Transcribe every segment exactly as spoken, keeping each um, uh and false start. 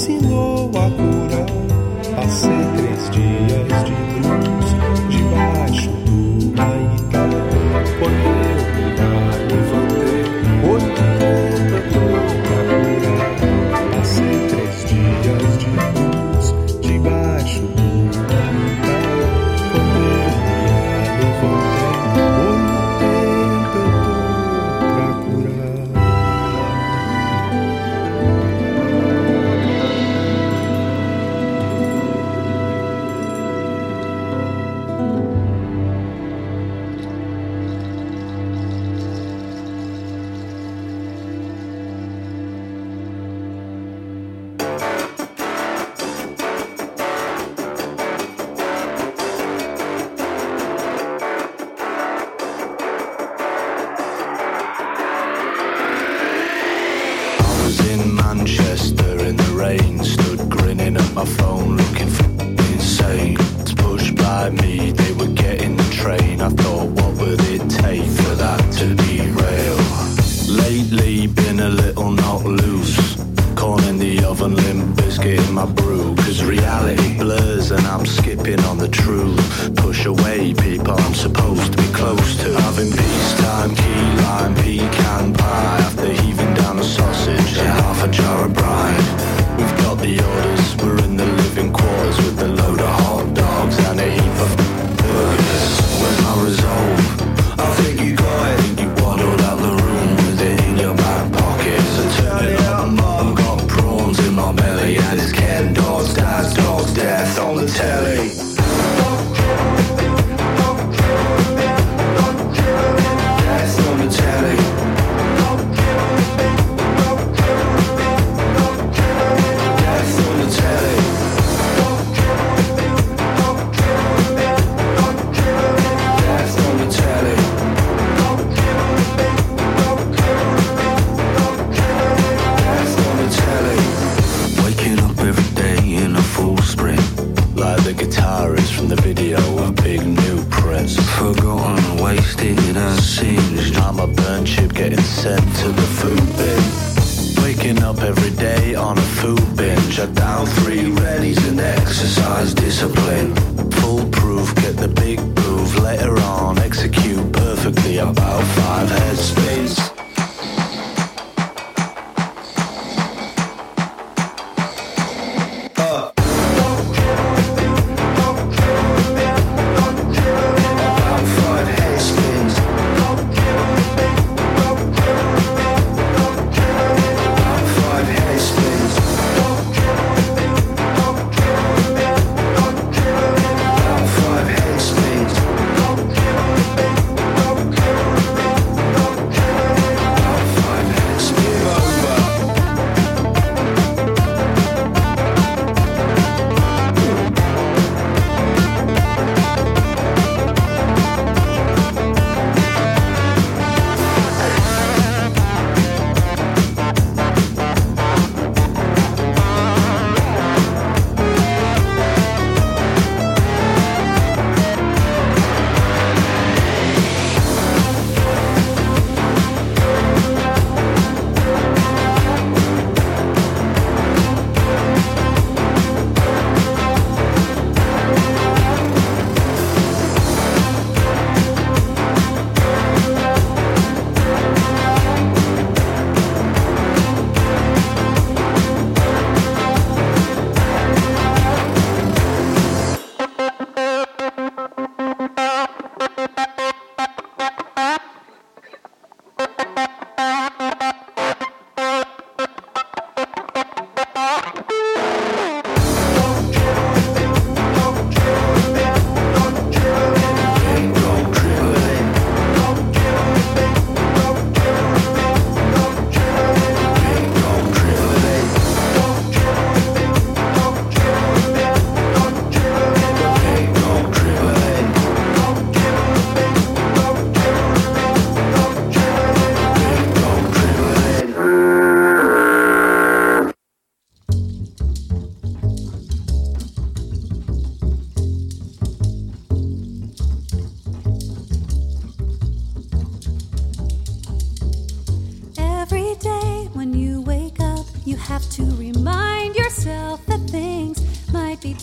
ensinou a curar. Passei três dias de luz debaixo do Maitá. Quando eu me levantei, oito tentou pra curar. Passei três dias de luz debaixo do Maitá. Quando eu me levantei, oito tentou pra curar. Manchester in the rain, stood grinning at my phone looking for insane. Pushed by me, they were getting the train. I thought, what would it take for that to derail? Lately been a little not loose, corn in the oven, limp biscuit in my brew. Cause reality blurs and I'm skipping on the truth. Push away people I'm supposed to be close to. Having peacetime, key lime, pecan pie. After heaving down a sausage and half a jar of brine. We've got the orders, we're in the living quarters with a load of hot dogs and a heap of burgers. Where's my resolve? I think you got it. I think you waddled out the room with it in your back pocket. So turn it up, I've got prawns in my belly and it's Ken dogs, dad's dogs, death on the telly. Death on the telly. Death on the telly. Death on the telly. Death on the telly. Waking up every day in a full sprint, like the guitarist from the video of Big New Prince. Forgotten, wasted and singed. I'm a burnt chip getting sent to the food bin. Waking up every day on a food binge. I down three readies and exercise discipline. Foolproof, get the big move. Later on, execute perfectly about five head spins.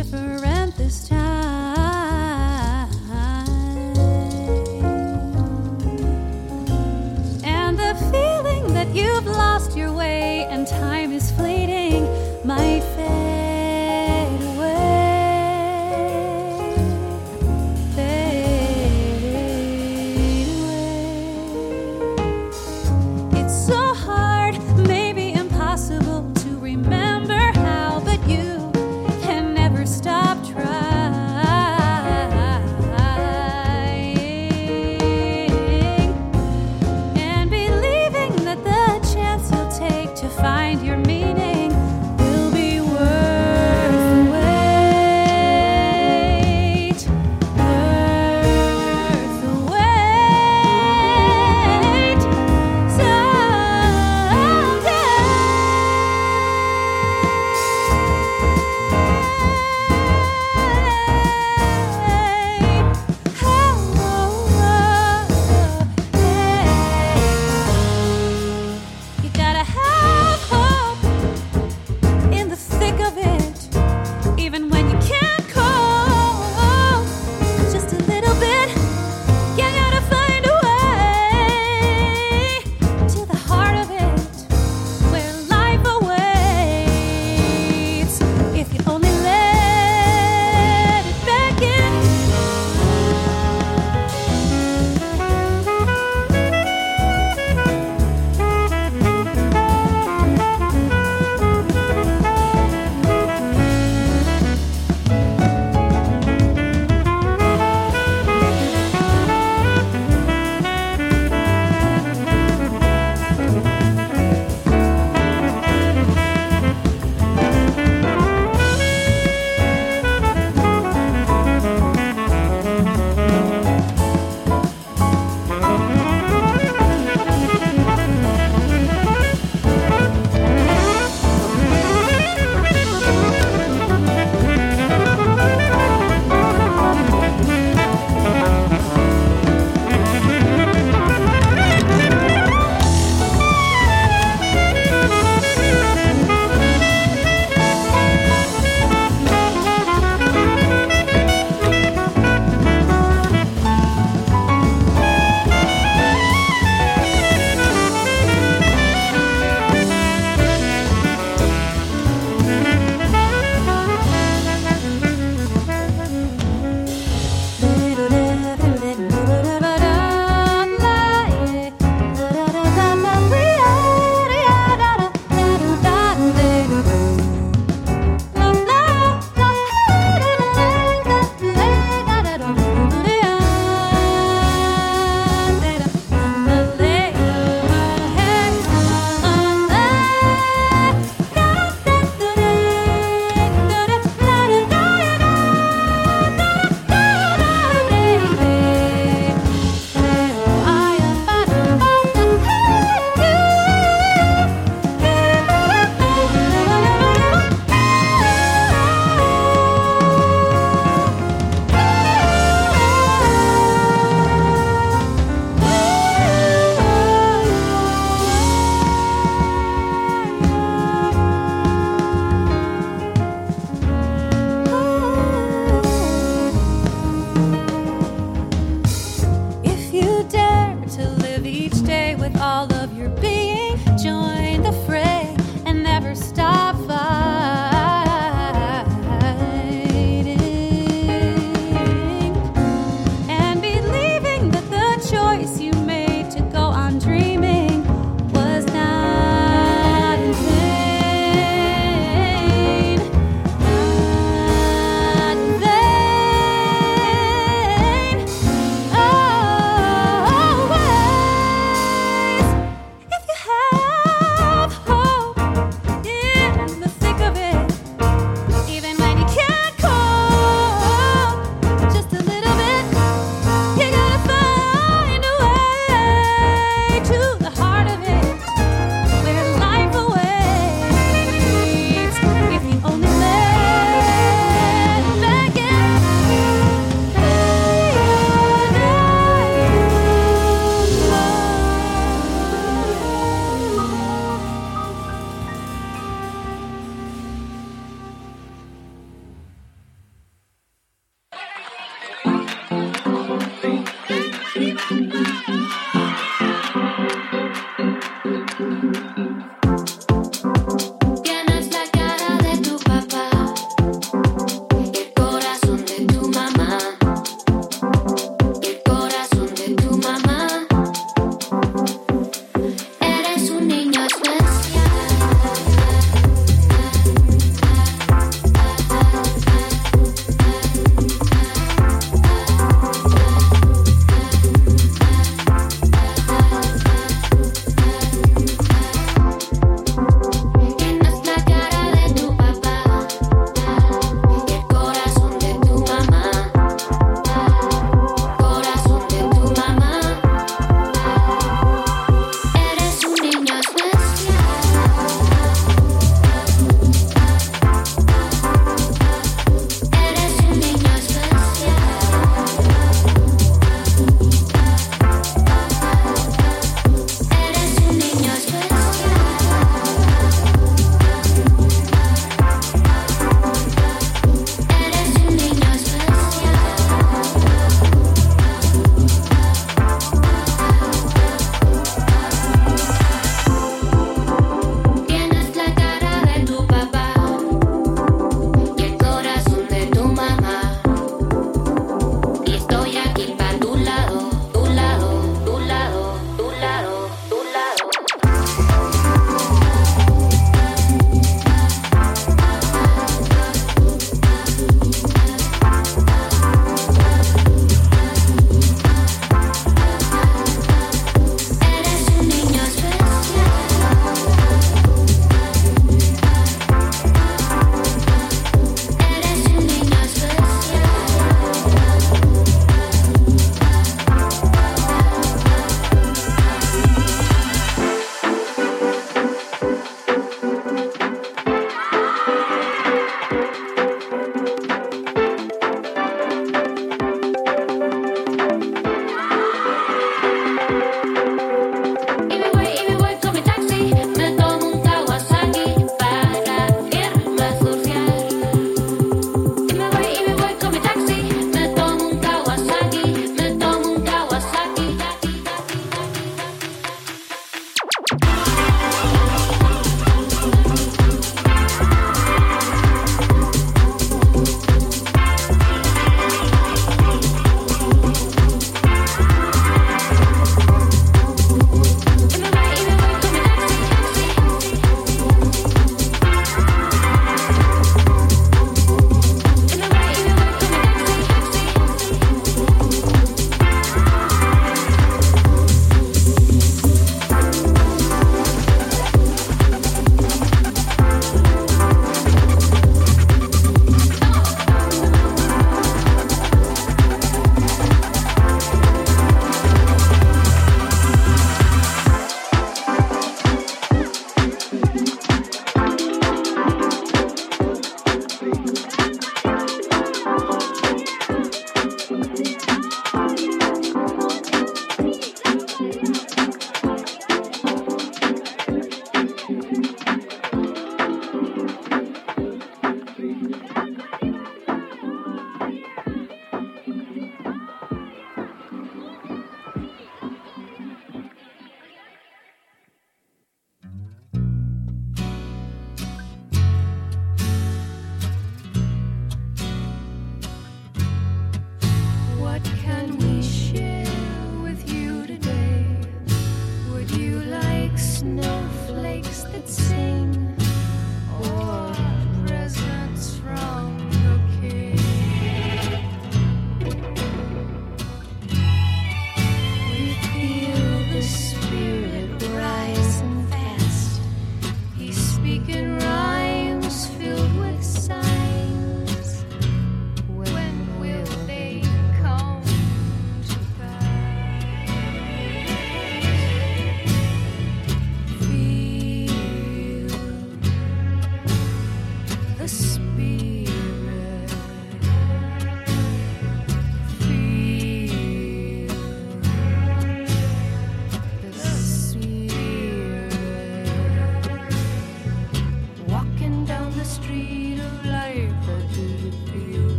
different this time. And the feeling that you've lost your way and time is fleeting might fade away, fade away. It's so hard, maybe impossible to remember how, but you can never stop trying.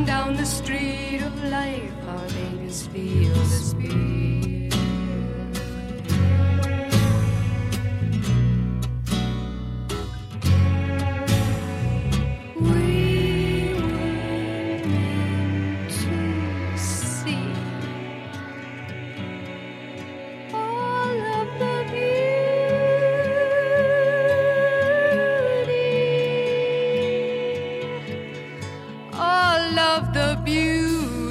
Walking down the street of life, our ladies feel the speed. We were meant to see all of the beauty, all of the beauty.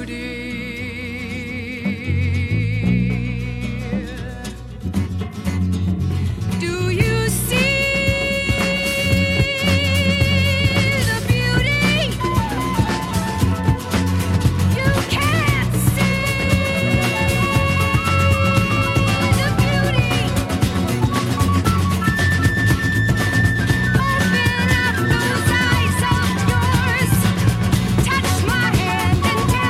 Do you see the beauty? You can't see the beauty. Open up those eyes of yours. Touch my hand and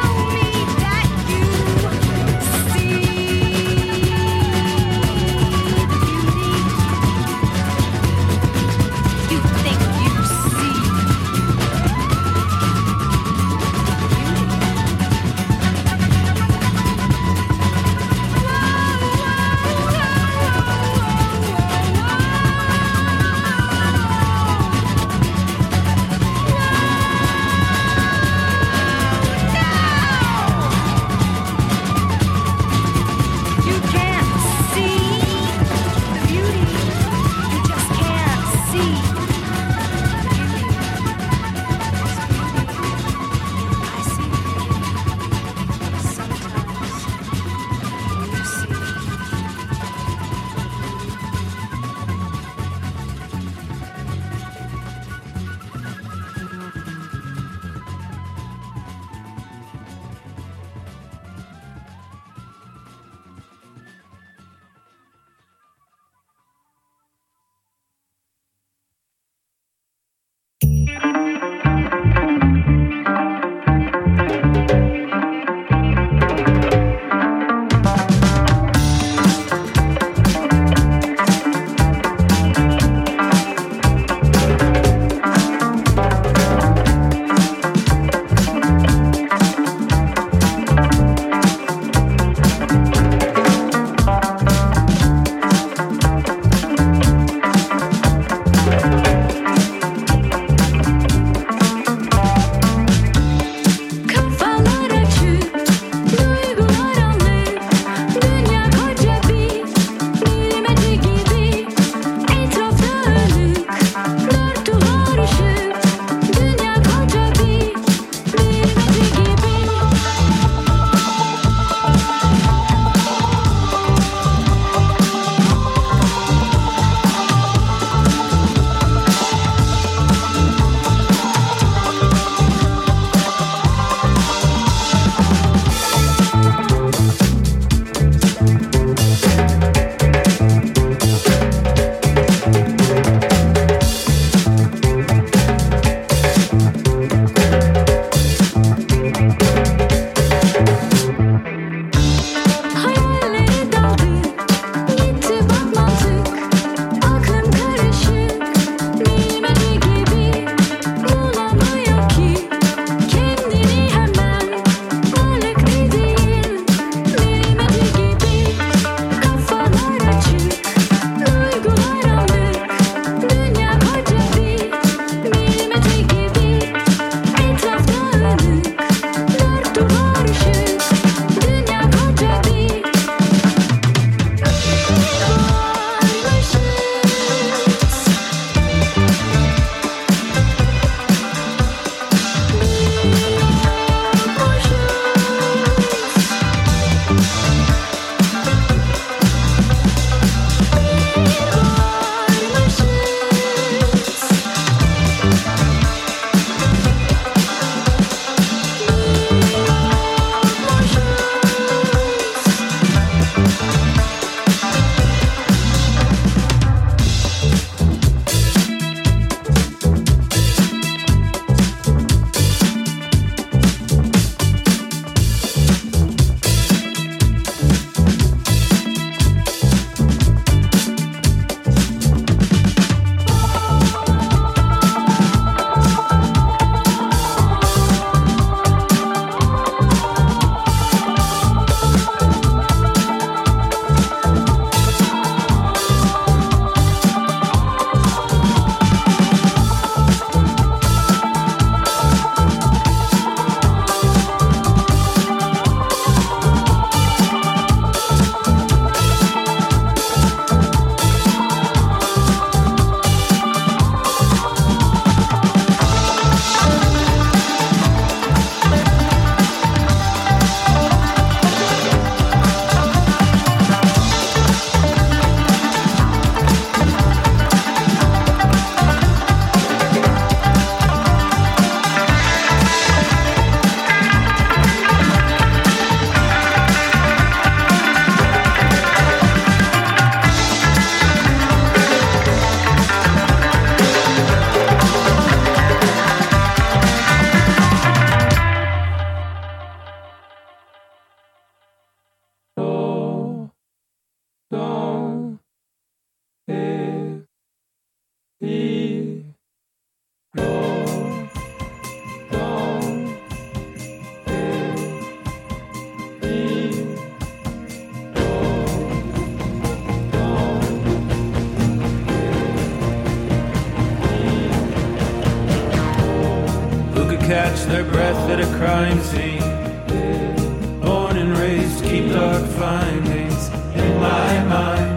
breath at a crime scene. Born and raised, keep dark findings in my mind.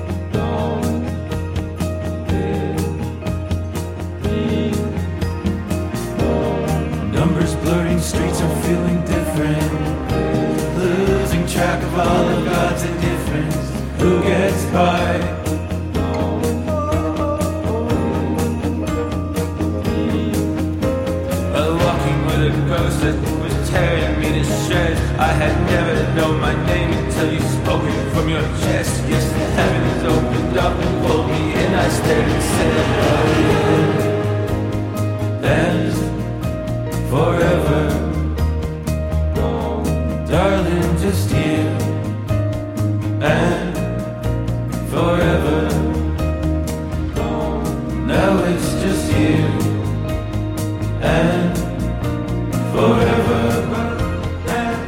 Numbers blurring, streets are feeling different. Losing track of all of God's indifference. Who gets by? That was tearing me to shreds. I had never known my name until you spoke it from your chest. Yes, the heavens opened up and pulled me in. I stared and said, oh yeah. And forever, darling, just you. And forever, now it's just you. And forever and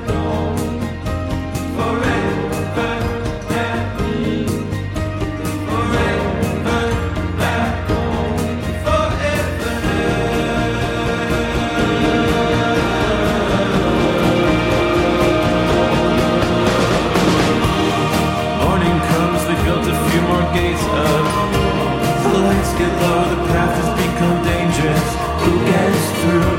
forever and forever and forever. Morning comes, they built a few more gates up. The lights get low, the path has become dangerous. Who gets through?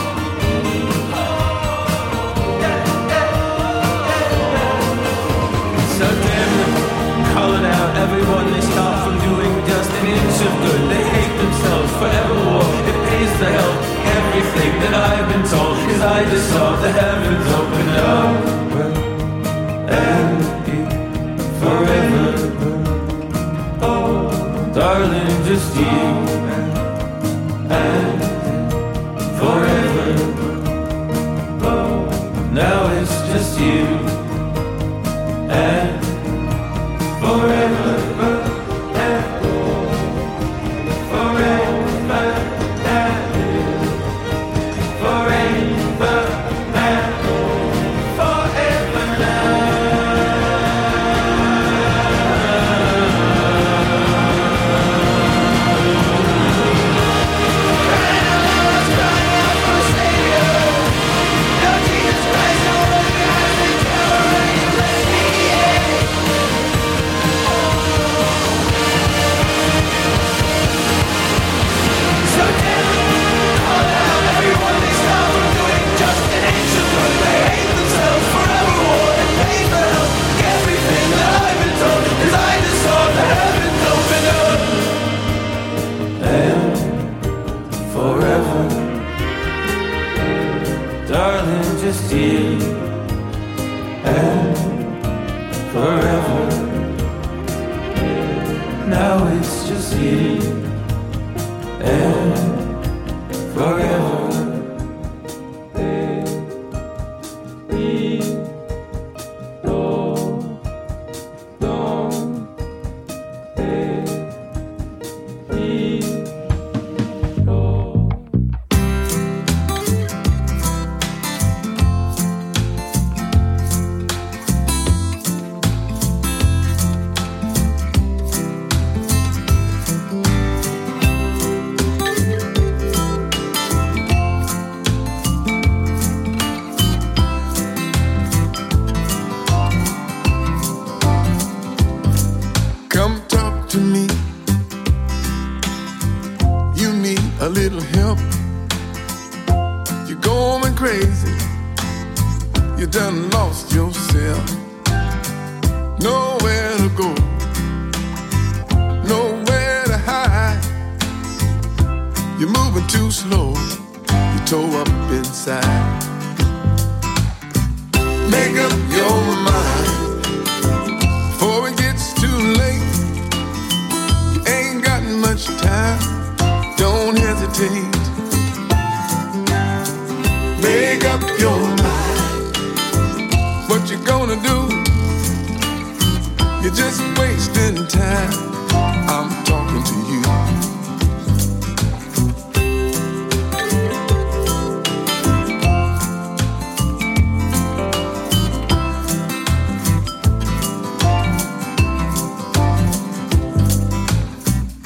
Everyone they stop from doing just an inch of good. They hate themselves forever war. It pays the hell everything that I've been told. Cause I just saw the heavens open up and forever. Oh, darling, just you and forever. Oh, now it's just you and forever. Just you and forever. Now it's just you and forever.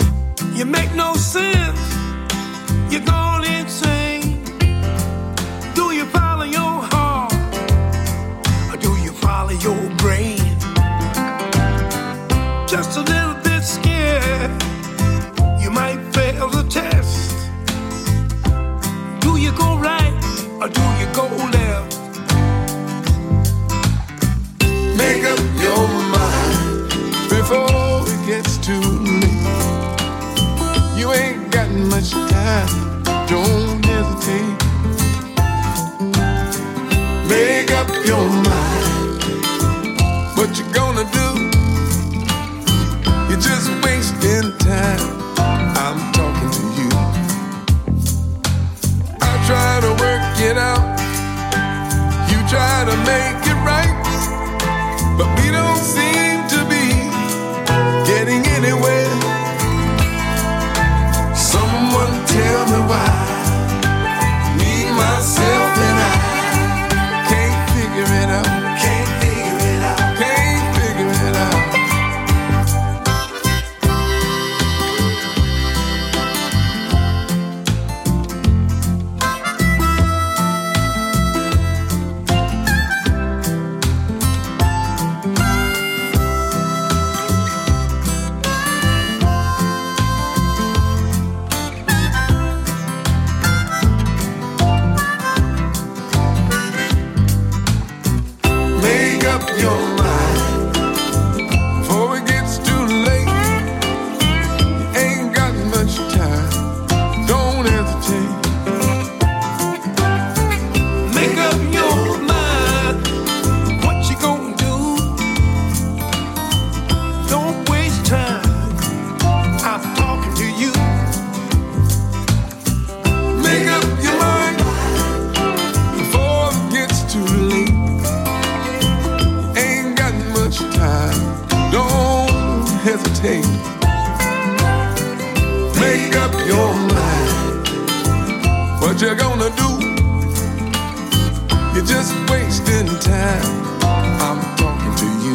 You make no sense. You're gone insane. or do you go left? Make up your mind before it gets too late. You ain't got much time, don't hesitate. Make up your mind what you gonna do. You're just wasting time, I'm talking to you. I try to work it out, you try to make it right, but we don't seem to be getting anywhere. Someone tell me why, me, myself and I can't figure it out. Can't figure it out. Can't figure it out. Your mind before it gets too late. Ain't got much time, don't hesitate. Make up your mind what you gonna do. Don't waste time, I'm talking to you. Make up your mind before it gets too late. Time, don't hesitate. Make up your mind what you're gonna do. You're just wasting time, I'm talking to you.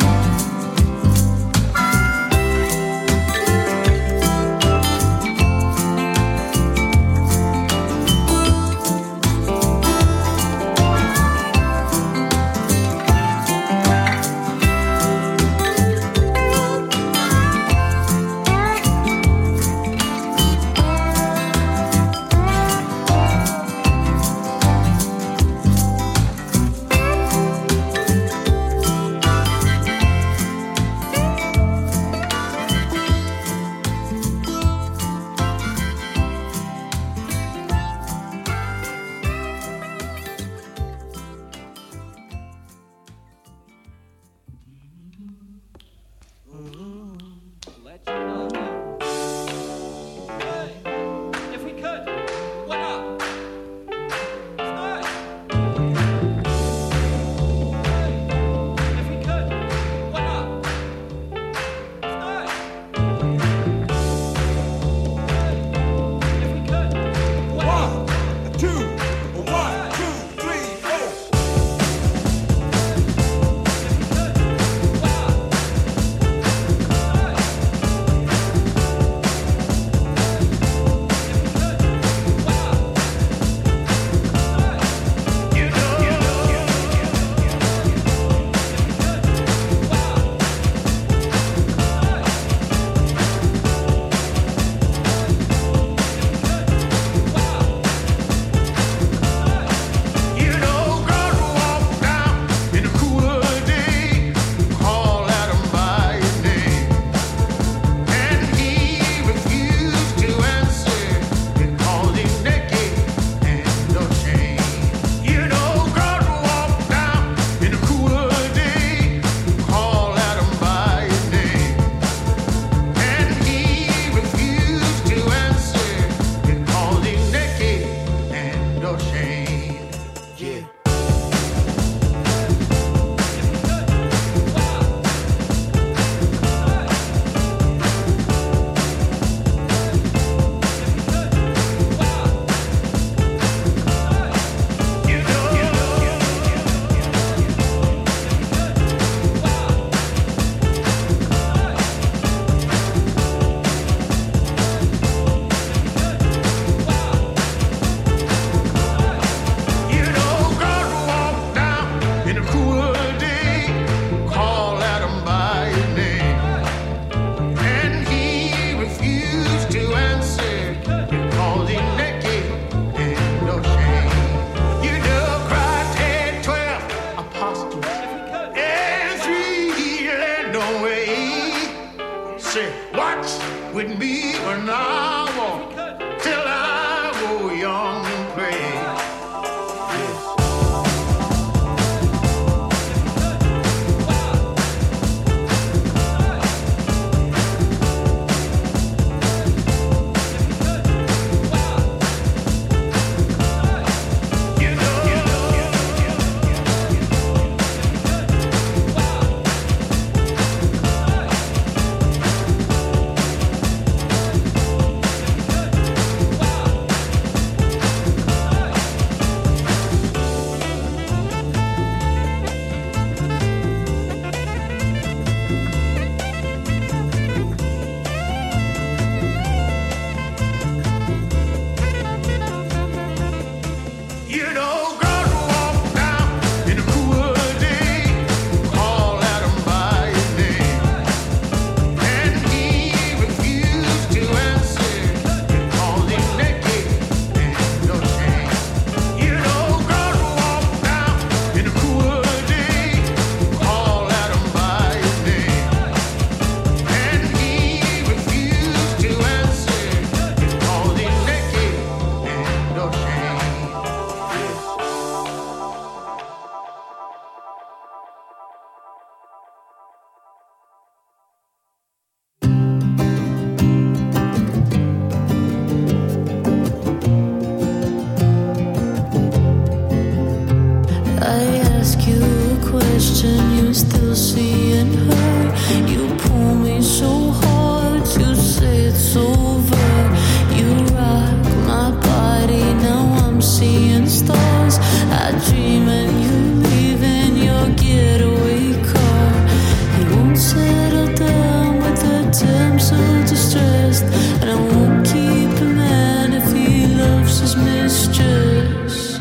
so hard to say it's over. You rock my body, now I'm seeing stars. I dream and you leave in your getaway car. He won't settle down with the damsel distressed, and I won't keep a man if he loves his mistress.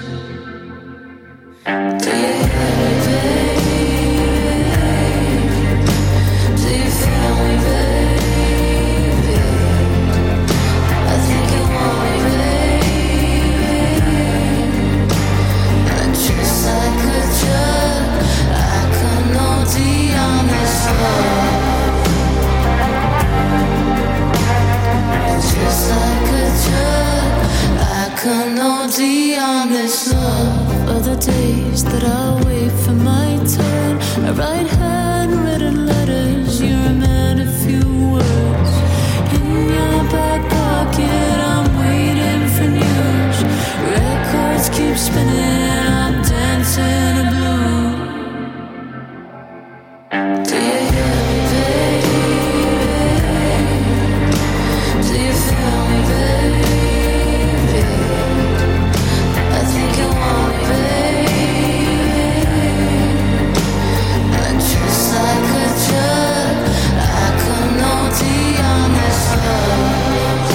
Do you hear me, babe? Do you feel me, baby? I think you want me, baby. And just like a drug, I can O D on this love. Just like a drug, I can O D on this love. Other days that I wait for my turn, I write handwritten letters, you're a man of few words. In your back pocket, I'm waiting for news. Records keep spinning, I'm dancing a blues. Do you hear me, baby? Do you feel me, baby? I think you want me, baby. And just like a drug, I can O D on this love.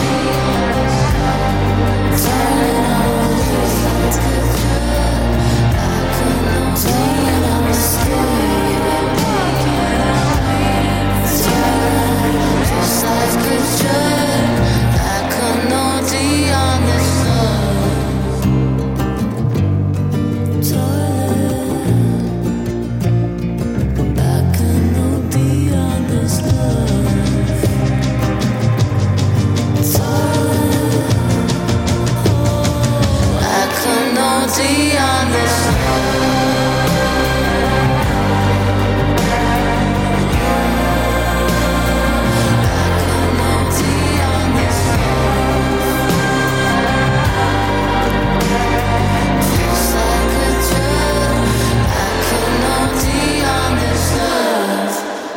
Turning on like a drug, I can O D on this love. Just like a drug, I can O D on this love. Darling, I can O D on this love. Darling, I can O D on this love. Just like a drug, I can O D on this love.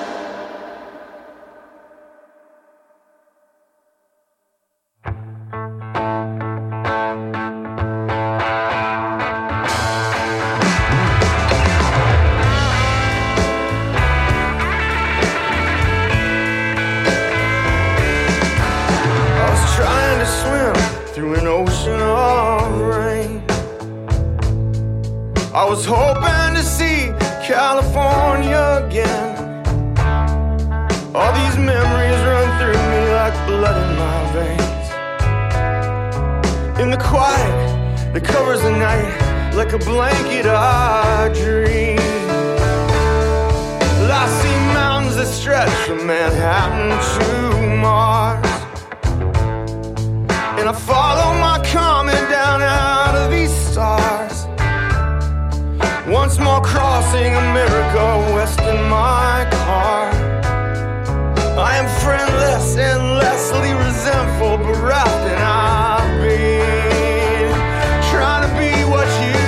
I was trying to swim through an ocean of rain. I was hoping to see California again. All these memories run through me like blood in my veins. In the quiet that covers the night, like a blanket I dream. Well, I see mountains that stretch from Manhattan to Mars, and I follow my comet down out of these stars. Once more crossing America west in my car. I am friendless, endlessly resentful, bereft, and I've been trying to be what you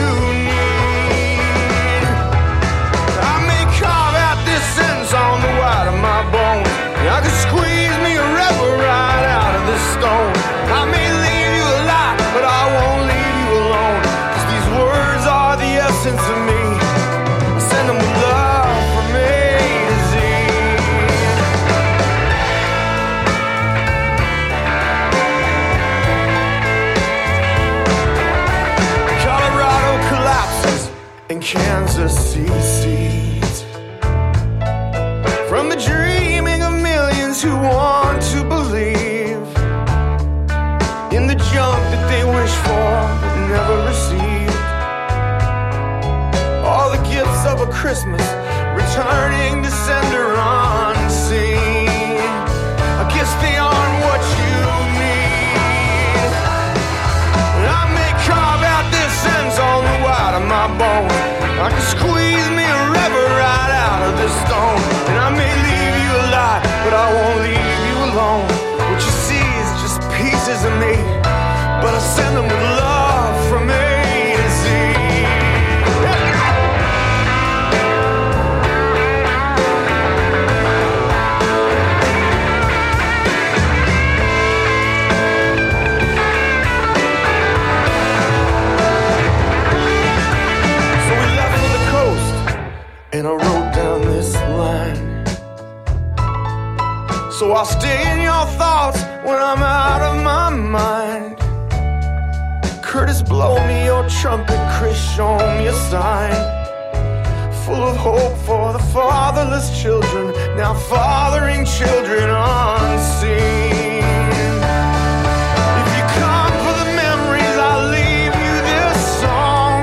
need. I may carve out this sentence on the white of my bones. I could squeeze me a river right out of this stone. I may leave you alive, but I won't leave you alone. 'Cause these words are the essence of me. I send them with love from A to Z. Colorado collapses and Kansas secedes from the dreaming of millions who want to believe in the junk that they wish for but never received. All the gifts of a Christmas returning to sender unseen. I guess they aren't what you need. I may carve out this sentence on the white of my bone. I can squeeze me a river right out of this stone. And I may leave you alive, but I won't leave you alone. What you see is just pieces of me, but I send them with love from A to Z. So I'll stay in your thoughts when I'm out of my mind. Curtis, blow me your trumpet. Chris, show me a sign. Full of hope for the fatherless children, now fathering children unseen. If you come for the memories, I'll leave you this song.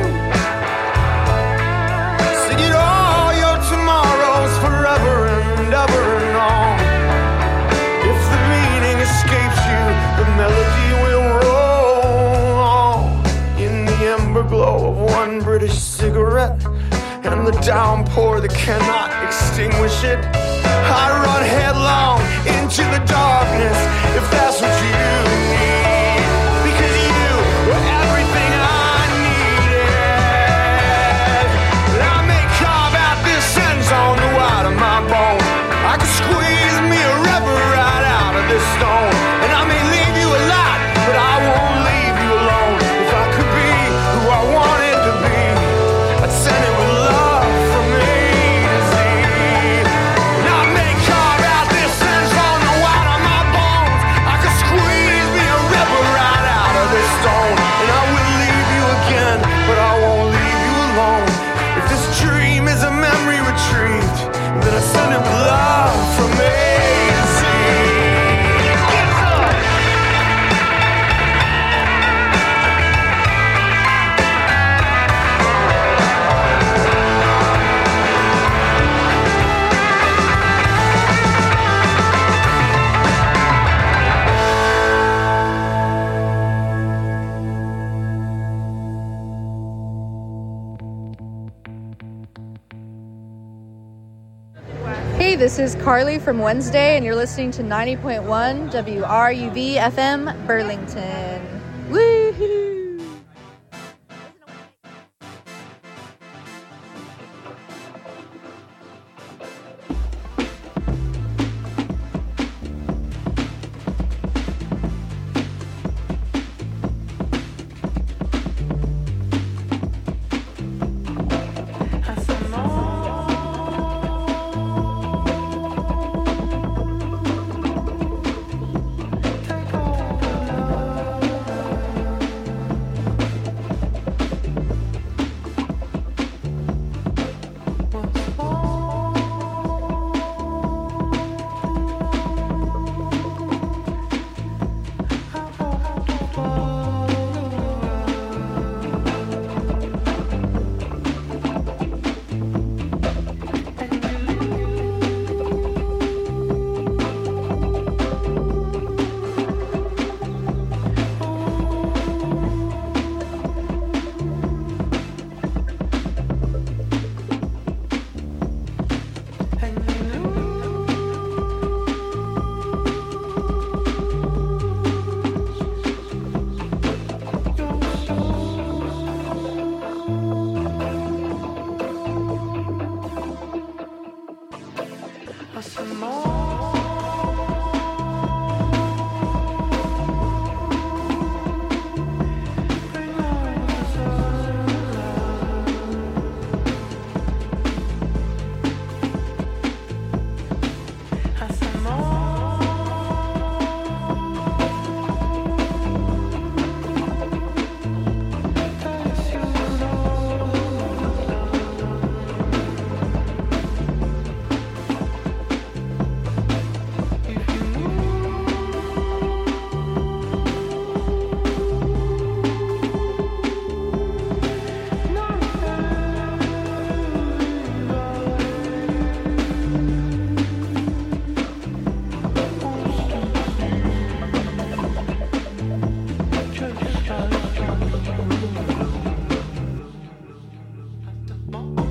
Sing it all your tomorrows forever and ever and on. If the meaning escapes you, the melody will roll on. In the ember glow of one British cigarette and the downpour that cannot extinguish it, I run headlong into the darkness, if that's what you need. Because you were everything I needed. And I may carve out this sentence on the white of my bone. I could squeeze me a river right out of this stone. And I may leave you a lot, but I won't leave you alone. If I could be who I wanted to be, I'd send it with love from me to Z. And I may carve out this sentence on the white of my bones. I could squeeze me a river right out of this stone. And I will leave you again, but I won't leave you alone. If this dream is a memory retrieved, then I send it with love from me to Z. Hey, this is Carly from Wednesday, and you're listening to ninety point one W R U V F M Burlington. Woohoo! Bye.